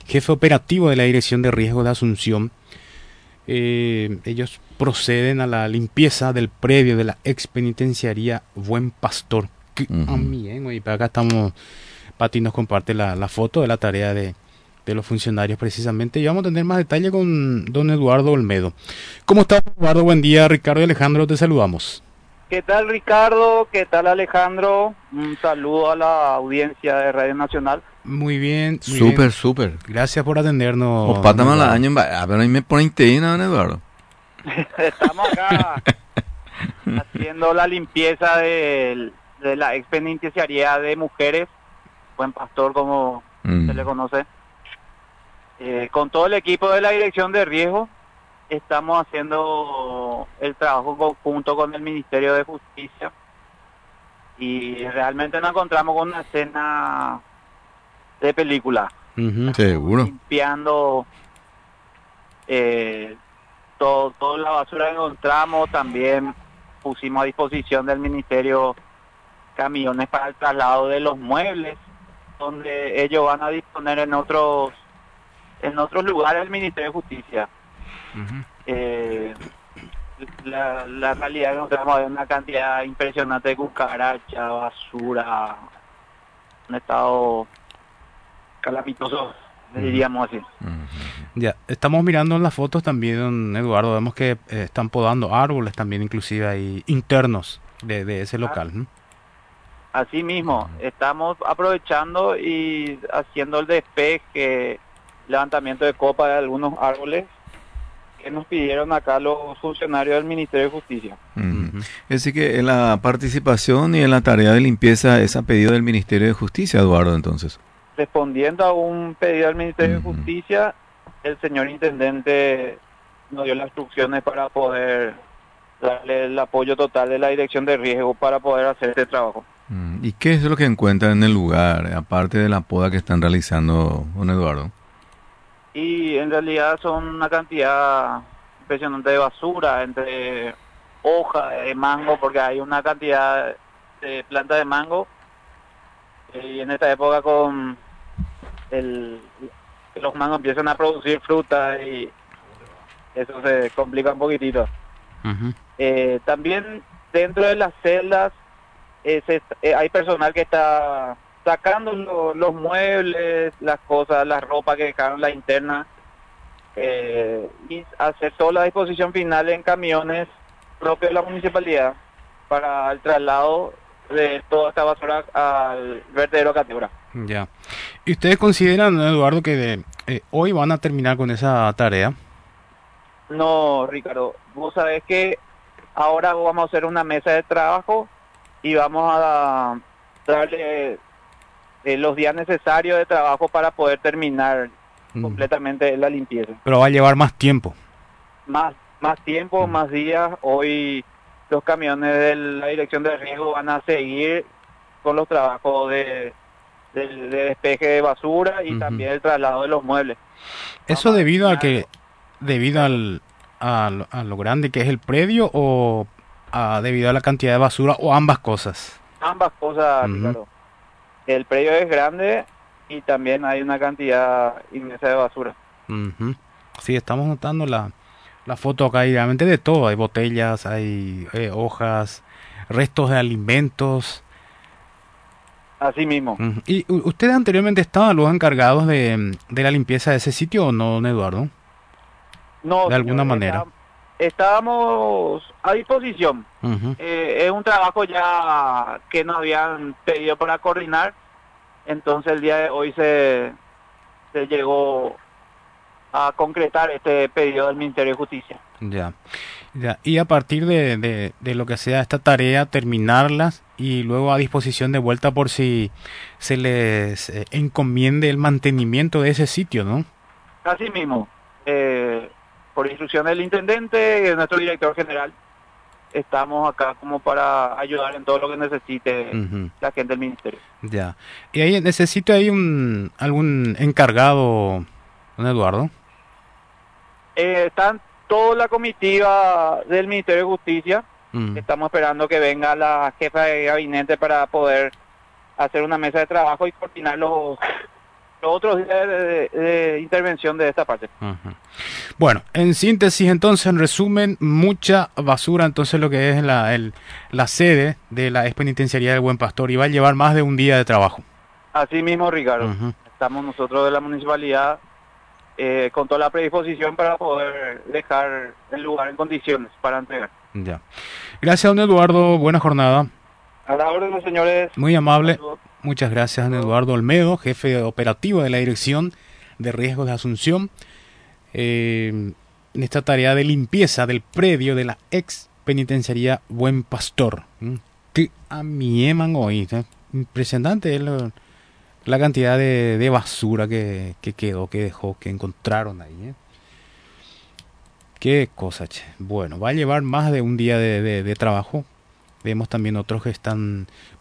jefe operativo de la Dirección de Riesgos de Asunción. Ellos proceden a la limpieza del predio de la ex penitenciaría Buen Pastor. Y para acá estamos, Pati nos comparte la foto de la tarea de los funcionarios precisamente, y vamos a tener más detalle con don Eduardo Olmedo. ¿Cómo estás, Eduardo? Buen día. Ricardo y Alejandro, te saludamos. ¿Qué tal, Ricardo? ¿Qué tal, Alejandro? Un saludo a la audiencia de Radio Nacional. Muy bien. Súper. Gracias por atendernos. O pata mala año, a ver, ahí me ponen teína, don Eduardo. Estamos acá haciendo la limpieza de la ex penitenciaría de mujeres, Buen Pastor, como se le conoce. Con todo el equipo de la Dirección de Riesgo, estamos haciendo el trabajo conjunto con el Ministerio de Justicia, y realmente nos encontramos con una escena de película. Seguro. Limpiando toda la basura que encontramos. También pusimos a disposición del Ministerio camiones para el traslado de los muebles, donde ellos van a disponer en otros lugares del Ministerio de Justicia. La realidad es que encontramos una cantidad impresionante de cucaracha, basura, un estado calamitoso, diríamos así. Ya, estamos mirando en las fotos también, don Eduardo, vemos que están podando árboles también, inclusive ahí internos de ese local. Así mismo, estamos aprovechando y haciendo el despeje, levantamiento de copa de algunos árboles que nos pidieron acá los funcionarios del Ministerio de Justicia. Es decir, que en la participación y en la tarea de limpieza es a pedido del Ministerio de Justicia, Eduardo, entonces. Respondiendo a un pedido del Ministerio de Justicia, el señor Intendente nos dio las instrucciones para poder darle el apoyo total de la Dirección de Riesgo para poder hacer este trabajo. ¿Y qué es lo que encuentran en el lugar, aparte de la poda que están realizando, don Eduardo? Y en realidad son una cantidad impresionante de basura, entre hojas de mango, porque hay una cantidad de plantas de mango, y en esta época con los mangos empiezan a producir fruta y eso se complica un poquitito. También dentro de las celdas hay personal que está sacando los muebles, las cosas, la ropa que dejaron la interna, y hacer toda la disposición final en camiones propios de la municipalidad para el traslado de toda esta basura al vertedero Cateura. Ya. ¿Y ustedes consideran, Eduardo, que hoy van a terminar con esa tarea? No, Ricardo, vos sabés que ahora vamos a hacer una mesa de trabajo y vamos a darle los días necesarios de trabajo para poder terminar completamente la limpieza. Pero va a llevar más tiempo. Más tiempo, más días. Hoy los camiones de la Dirección de Riesgo van a seguir con los trabajos de despeje de basura y también el traslado de los muebles. ¿Eso debido a lo grande que es el predio o debido a la cantidad de basura, o ambas cosas? Ambas cosas, claro. El predio es grande y también hay una cantidad inmensa de basura. Sí, estamos notando la foto acá, y realmente de todo. Hay botellas, hay hojas, restos de alimentos. Así mismo. ¿Y ustedes anteriormente estaban los encargados de la limpieza de ese sitio o no, don Eduardo? No, de alguna manera. Estábamos a disposición. Es un trabajo ya que nos habían pedido para coordinar. Entonces el día de hoy se llegó a concretar este pedido del Ministerio de Justicia. Ya. Y a partir de lo que sea esta tarea, terminarlas y luego a disposición de vuelta por si se les encomiende el mantenimiento de ese sitio, ¿no? Así mismo. Por instrucción del intendente y de nuestro director general, estamos acá como para ayudar en todo lo que necesite la gente del ministerio. Ya. ¿Y ahí necesita algún encargado, don Eduardo? Están toda la comitiva del Ministerio de Justicia. Estamos esperando que venga la jefa de gabinete para poder hacer una mesa de trabajo y coordinar los otros días de intervención de esta parte. Ajá. Bueno, en síntesis, entonces, en resumen, mucha basura, entonces, lo que es la sede de la expenitenciaría del Buen Pastor, y va a llevar más de un día de trabajo. Así mismo, Ricardo. Ujú. Estamos nosotros de la municipalidad con toda la predisposición para poder dejar el lugar en condiciones para entregar. Ya. Gracias, don Eduardo. Buena jornada. A la orden, señores. Muy amable. Saludos. Muchas gracias, don Eduardo Olmedo, jefe operativo de la Dirección de Riesgos de Asunción, en esta tarea de limpieza del predio de la ex penitenciaría Buen Pastor. Que a mi eman hoy, impresionante es la cantidad de basura que quedó, que dejó, que encontraron ahí. Qué cosa, che. Bueno, va a llevar más de un día de trabajo. Vemos también otros que están